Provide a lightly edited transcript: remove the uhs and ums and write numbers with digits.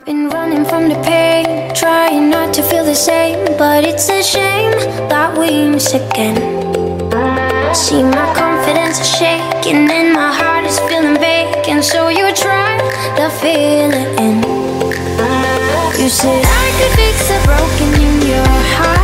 Been running from the pain, trying not to feel the same, but it's a shame that we miss again. See, my confidence is shaking and my heart is feeling vacant, so you try to fill it in. You said I could fix the broken in your heart.